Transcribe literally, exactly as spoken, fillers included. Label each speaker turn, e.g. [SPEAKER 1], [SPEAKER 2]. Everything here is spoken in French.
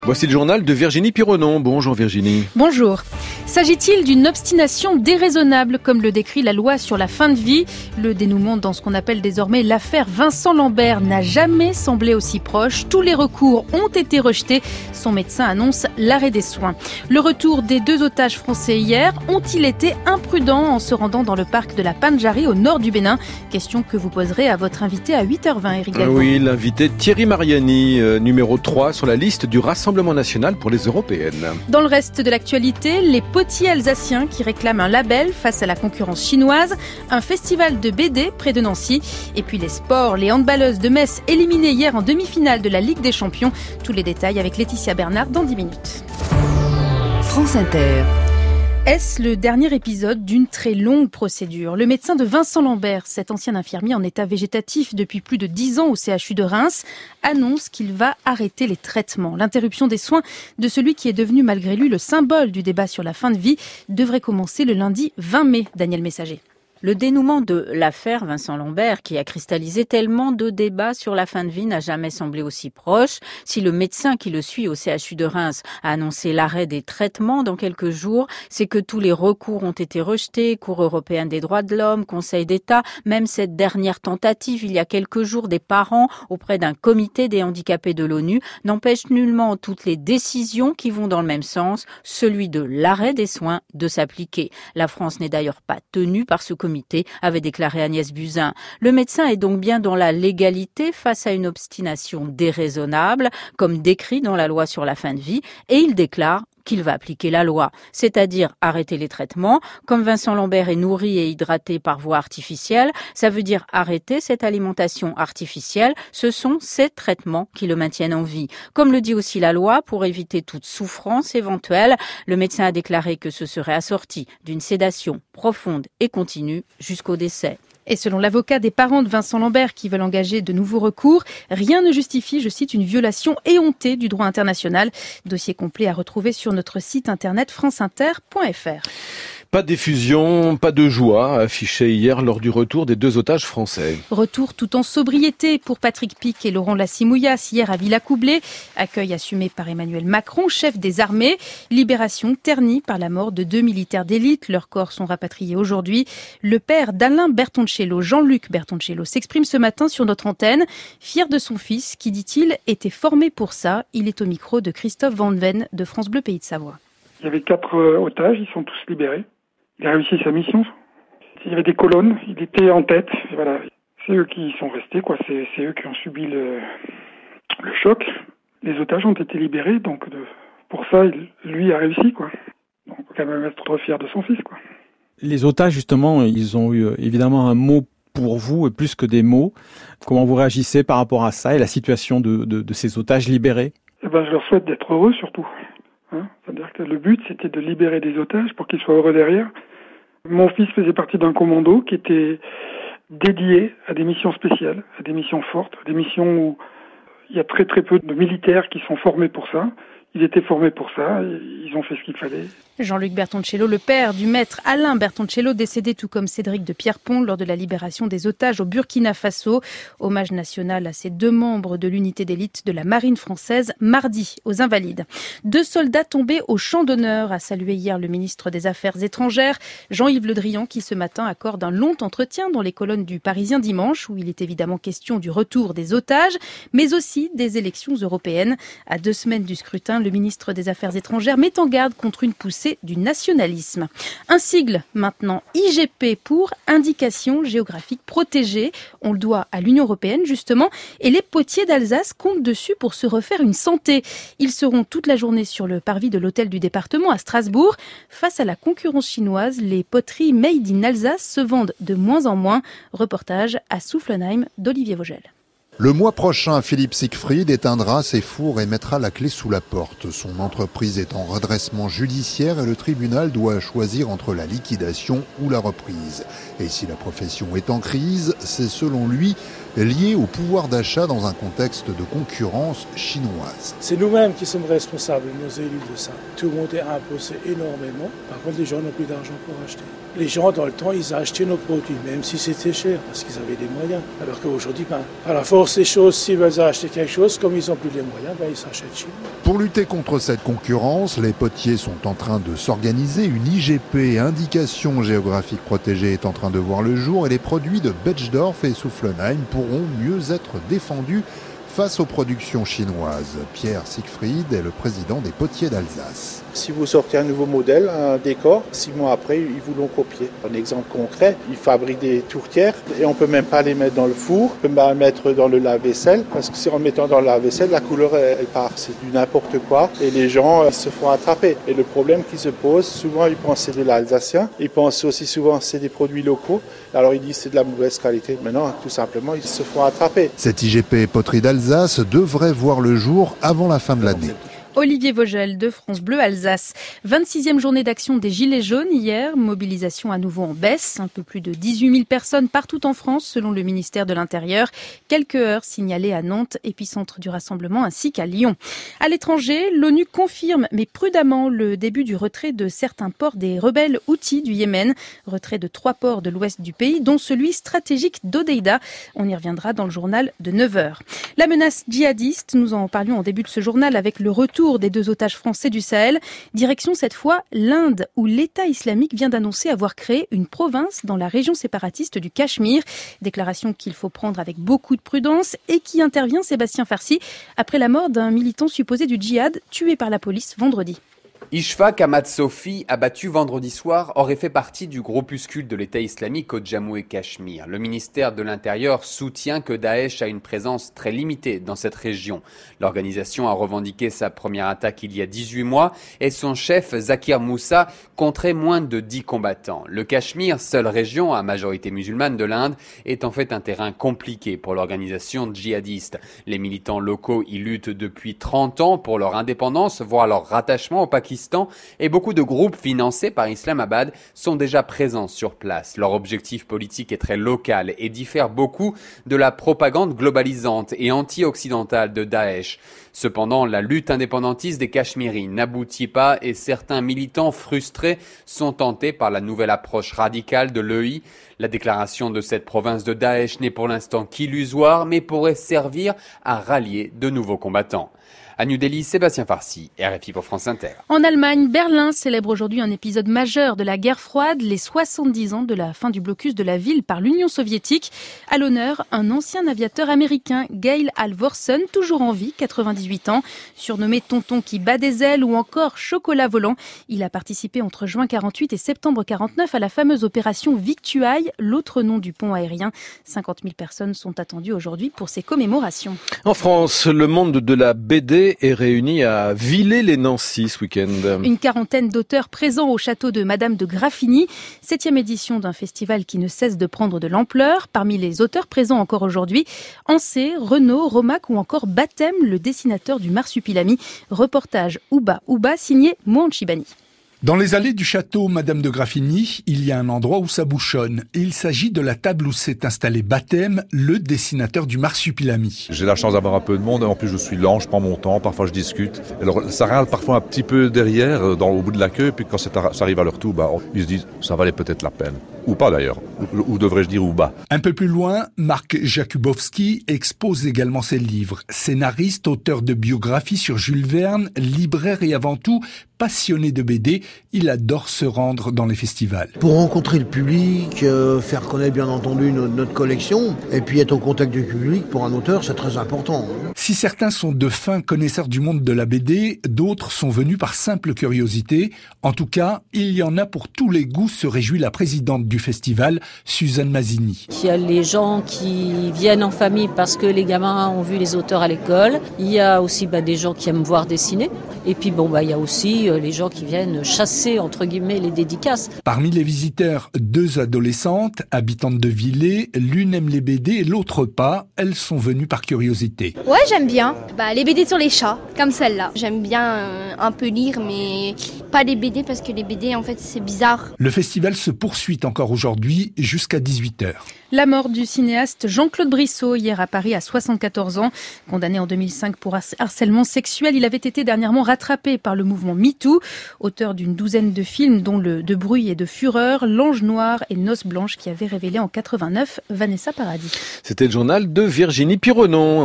[SPEAKER 1] Voici le journal de Virginie Pironon. Bonjour Virginie.
[SPEAKER 2] Bonjour. S'agit-il d'une obstination déraisonnable, comme le décrit la loi sur la fin de vie ? Le dénouement dans ce qu'on appelle désormais l'affaire Vincent Lambert n'a jamais semblé aussi proche. Tous les recours ont été rejetés. Son médecin annonce l'arrêt des soins. Le retour des deux otages français hier, ont-ils été imprudents en se rendant dans le parc de la Pandjari au nord du Bénin ? Question que vous poserez à votre invité à huit heures vingt, Éric Galvan.
[SPEAKER 1] Oui, l'invité Thierry Mariani, euh, numéro trois sur la liste du Rassemblement national pour les européennes.
[SPEAKER 2] Dans le reste de l'actualité, les potiers alsaciens qui réclament un label face à la concurrence chinoise, un festival de B D près de Nancy, et puis les sports, les handballeuses de Metz éliminées hier en demi-finale de la Ligue des Champions. Tous les détails avec Laetitia Bernard dans dix minutes.
[SPEAKER 3] France Inter.
[SPEAKER 2] Est-ce le dernier épisode d'une très longue procédure ? Le médecin de Vincent Lambert, cet ancien infirmier en état végétatif depuis plus de dix ans au C H U de Reims, annonce qu'il va arrêter les traitements. L'interruption des soins de celui qui est devenu malgré lui le symbole du débat sur la fin de vie devrait commencer le lundi vingt mai. Daniel Messager.
[SPEAKER 4] Le dénouement de l'affaire Vincent Lambert, qui a cristallisé tellement de débats sur la fin de vie, n'a jamais semblé aussi proche. Si le médecin qui le suit au C H U de Reims a annoncé l'arrêt des traitements dans quelques jours, c'est que tous les recours ont été rejetés, Cour européenne des droits de l'homme, Conseil d'État, même cette dernière tentative il y a quelques jours des parents auprès d'un comité des handicapés de l'ONU n'empêche nullement toutes les décisions qui vont dans le même sens, celui de l'arrêt des soins, de s'appliquer. La France n'est d'ailleurs pas tenue par ce comité, avait déclaré Agnès Buzyn. Le médecin est donc bien dans la légalité face à une obstination déraisonnable, comme décrit dans la loi sur la fin de vie, et il déclare qu'il va appliquer la loi, c'est-à-dire arrêter les traitements. Comme Vincent Lambert est nourri et hydraté par voie artificielle, ça veut dire arrêter cette alimentation artificielle. Ce sont ces traitements qui le maintiennent en vie. Comme le dit aussi la loi, pour éviter toute souffrance éventuelle, le médecin a déclaré que ce serait assorti d'une sédation profonde et continue jusqu'au décès.
[SPEAKER 2] Et selon l'avocat des parents de Vincent Lambert qui veulent engager de nouveaux recours, rien ne justifie, je cite, une violation éhontée du droit international. Dossier complet à retrouver sur notre site internet franceinter point f r.
[SPEAKER 1] Pas d'effusion, pas de joie affichée hier lors du retour des deux otages français.
[SPEAKER 2] Retour tout en sobriété pour Patrick Pic et Laurent Lassimouillas hier à Villacoublay. Accueil assumé par Emmanuel Macron, chef des armées. Libération ternie par la mort de deux militaires d'élite. Leurs corps sont rapatriés aujourd'hui. Le père d'Alain Bertoncello, Jean-Luc Bertoncello, s'exprime ce matin sur notre antenne, fier de son fils qui, dit-il, était formé pour ça. Il est au micro de Christophe Van Ven de France Bleu Pays de Savoie.
[SPEAKER 5] Il y avait quatre otages, ils sont tous libérés. Il a réussi sa mission. Il y avait des colonnes, il était en tête. Et voilà, c'est eux qui sont restés, quoi. C'est, c'est eux qui ont subi le, le choc. Les otages ont été libérés, donc de, pour ça, il, lui a réussi, quoi. Donc, on peut quand même être trop fier de son fils, quoi.
[SPEAKER 6] Les otages, justement, ils ont eu évidemment un mot pour vous, et plus que des mots. Comment vous réagissez par rapport à ça et la situation de, de, de ces otages libérés ?
[SPEAKER 5] Eh ben, je leur souhaite d'être heureux, surtout. Hein, c'est-à-dire que le but, c'était de libérer des otages pour qu'ils soient heureux derrière. Mon fils faisait partie d'un commando qui était dédié à des missions spéciales, à des missions fortes, à des missions où il y a très très peu de militaires qui sont formés pour ça. Ils étaient formés pour ça, ils ont fait ce qu'il fallait.
[SPEAKER 2] Jean-Luc Bertoncello, le père du maître Alain Bertoncello, décédé tout comme Cédric de Pierrepont lors de la libération des otages au Burkina Faso. Hommage national à ces deux membres de l'unité d'élite de la marine française, mardi, aux Invalides. Deux soldats tombés au champ d'honneur, a salué hier le ministre des Affaires étrangères, Jean-Yves Le Drian, qui ce matin accorde un long entretien dans les colonnes du Parisien dimanche, où il est évidemment question du retour des otages, mais aussi des élections européennes. À deux semaines du scrutin, le ministre des Affaires étrangères met en garde contre une poussée du nationalisme. Un sigle maintenant, I G P pour Indication géographique protégée. On le doit à l'Union européenne justement et les potiers d'Alsace comptent dessus pour se refaire une santé. Ils seront toute la journée sur le parvis de l'hôtel du département à Strasbourg. Face à la concurrence chinoise, les poteries made in Alsace se vendent de moins en moins. Reportage à Soufflenheim d'Olivier Vogel.
[SPEAKER 7] Le mois prochain, Philippe Siegfried éteindra ses fours et mettra la clé sous la porte. Son entreprise est en redressement judiciaire et le tribunal doit choisir entre la liquidation ou la reprise. Et si la profession est en crise, c'est selon lui lié au pouvoir d'achat dans un contexte de concurrence chinoise.
[SPEAKER 8] C'est nous-mêmes qui sommes responsables, nos élus, de ça. Tout le monde est imposé énormément. Par contre, les gens n'ont plus d'argent pour acheter. Les gens, dans le temps, ils achetaient nos produits, même si c'était cher, parce qu'ils avaient des moyens. Alors qu'aujourd'hui, ben, à la force ces choses, s'ils veulent acheter quelque chose, comme ils n'ont plus les moyens, ben ils s'achètent chez nous.
[SPEAKER 7] Pour lutter contre cette concurrence, les potiers sont en train de s'organiser. Une I G P, indication géographique protégée, est en train de voir le jour et les produits de Betschdorf et Soufflenheim pourront mieux être défendus face aux productions chinoises. Pierre Siegfried est le président des potiers d'Alsace.
[SPEAKER 9] Si vous sortez un nouveau modèle, un décor, six mois après, ils vous l'ont copié. Un exemple concret, ils fabriquent des tourtières et on peut même pas les mettre dans le four, on peut pas les mettre dans le lave-vaisselle, parce que si en mettant dans le lave-vaisselle, la couleur elle part. C'est du n'importe quoi et les gens ils se font attraper. Et le problème qui se pose, souvent ils pensent que c'est de l'alsacien, ils pensent aussi souvent que c'est des produits locaux, alors ils disent que c'est de la mauvaise qualité. Mais non, tout simplement, ils se font attraper.
[SPEAKER 7] Cette I G P poterie d'Alsace devrait voir le jour avant la fin de l'année.
[SPEAKER 2] Olivier Vogel de France Bleu Alsace. vingt-sixième journée d'action des Gilets jaunes hier. Mobilisation à nouveau en baisse. Un peu plus de dix-huit mille personnes partout en France selon le ministère de l'Intérieur. Quelques heures signalées à Nantes, épicentre du rassemblement, ainsi qu'à Lyon. À l'étranger, l'ONU confirme, mais prudemment, le début du retrait de certains ports des rebelles Houthis du Yémen. Retrait de trois ports de l'ouest du pays, dont celui stratégique d'Hodeïda. On y reviendra dans le journal de neuf heures. La menace djihadiste, nous en parlions en début de ce journal avec le retour des deux otages français du Sahel. Direction cette fois l'Inde, où l'État islamique vient d'annoncer avoir créé une province dans la région séparatiste du Cachemire. Déclaration qu'il faut prendre avec beaucoup de prudence et qui intervient, Sébastien Farsi, après la mort d'un militant supposé du djihad tué par la police vendredi.
[SPEAKER 10] Ishfaq Ahmad Sofi, abattu vendredi soir, aurait fait partie du groupuscule de l'État islamique au Jammu et Cachemire. Le ministère de l'Intérieur soutient que Daesh a une présence très limitée dans cette région. L'organisation a revendiqué sa première attaque il y a dix-huit mois et son chef, Zakir Moussa, compterait moins de dix combattants. Le Cachemire, seule région à majorité musulmane de l'Inde, est en fait un terrain compliqué pour l'organisation djihadiste. Les militants locaux y luttent depuis trente ans pour leur indépendance, voire leur rattachement au Pakistan. Et beaucoup de groupes financés par Islamabad sont déjà présents sur place. Leur objectif politique est très local et diffère beaucoup de la propagande globalisante et anti-occidentale de Daesh. Cependant, la lutte indépendantiste des Cachemiris n'aboutit pas et certains militants frustrés sont tentés par la nouvelle approche radicale de l'E I. La déclaration de cette province de Daesh n'est pour l'instant qu'illusoire, mais pourrait servir à rallier de nouveaux combattants. À New Delhi, Sébastien Farsi, R F I pour France Inter.
[SPEAKER 2] En Allemagne, Berlin célèbre aujourd'hui un épisode majeur de la guerre froide, les soixante-dix ans de la fin du blocus de la ville par l'Union soviétique. À l'honneur, un ancien aviateur américain, Gail Halvorsen, toujours en vie, quatre-vingt-dix-huit ans, surnommé Tonton qui bat des ailes ou encore Chocolat volant. Il a participé entre juin quarante-huit et septembre quarante-neuf à la fameuse opération Victuailles, l'autre nom du pont aérien. cinquante mille personnes sont attendues aujourd'hui pour ces commémorations.
[SPEAKER 1] En France, le monde de la B D est réuni à Villers-les-Nancy ce week-end.
[SPEAKER 2] Une quarantaine d'auteurs présents au château de Madame de Graffigny. Septième édition d'un festival qui ne cesse de prendre de l'ampleur. Parmi les auteurs présents encore aujourd'hui, Ancet, Renaud, Romac ou encore Baptême, le dessinateur du Marsupilami. Reportage Ouba Ouba signé Mohan Chibani.
[SPEAKER 11] Dans les allées du château Madame de Graffigny, il y a un endroit où ça bouchonne. Il s'agit de la table où s'est installé Baptême, le dessinateur du Marsupilami.
[SPEAKER 12] J'ai la chance d'avoir un peu de monde, en plus je suis lent, je prends mon temps, parfois je discute. Alors ça râle parfois un petit peu derrière, dans, au bout de la queue, puis quand ça arrive à leur tour, bah, ils se disent ça valait peut-être la peine. Ou pas d'ailleurs, ou, ou devrais-je dire ou bas.
[SPEAKER 11] Un peu plus loin, Marc Jakubowski expose également ses livres. Scénariste, auteur de biographies sur Jules Verne, libraire et avant tout passionné de B D, il adore se rendre dans les festivals.
[SPEAKER 13] Pour rencontrer le public, euh, faire connaître bien entendu notre, notre collection, et puis être au contact du public, pour un auteur, c'est très important.
[SPEAKER 11] Si certains sont de fins connaisseurs du monde de la B D, d'autres sont venus par simple curiosité. En tout cas, il y en a pour tous les goûts, se réjouit la présidente du festival, Suzanne Mazzini.
[SPEAKER 14] Il y a les gens qui viennent en famille parce que les gamins ont vu les auteurs à l'école. Il y a aussi bah, des gens qui aiment voir dessiner. Et puis bon, bah, il y a aussi euh, les gens qui viennent chasser, entre guillemets, les dédicaces.
[SPEAKER 11] Parmi les visiteurs, deux adolescentes, habitantes de Villers. L'une aime les B D et l'autre pas. Elles sont venues par curiosité.
[SPEAKER 15] Ouais, j'aime bien. Bah, les B D sur les chats, comme celle-là. J'aime bien euh, un peu lire, mais pas les B D parce que les B D, en fait, c'est bizarre.
[SPEAKER 11] Le festival se poursuit encore aujourd'hui jusqu'à dix-huit heures.
[SPEAKER 2] La mort du cinéaste Jean-Claude Brissot hier à Paris à soixante-quatorze ans. Condamné en deux mille cinq pour harcèlement sexuel, il avait été dernièrement rattrapé par le mouvement MeToo. Auteur d'une douzaine de films dont le De bruit et de fureur, L'Ange noir et Noces blanches qui avait révélé en quatre-vingt-neuf Vanessa Paradis.
[SPEAKER 1] C'était le journal de Virginie Pironon.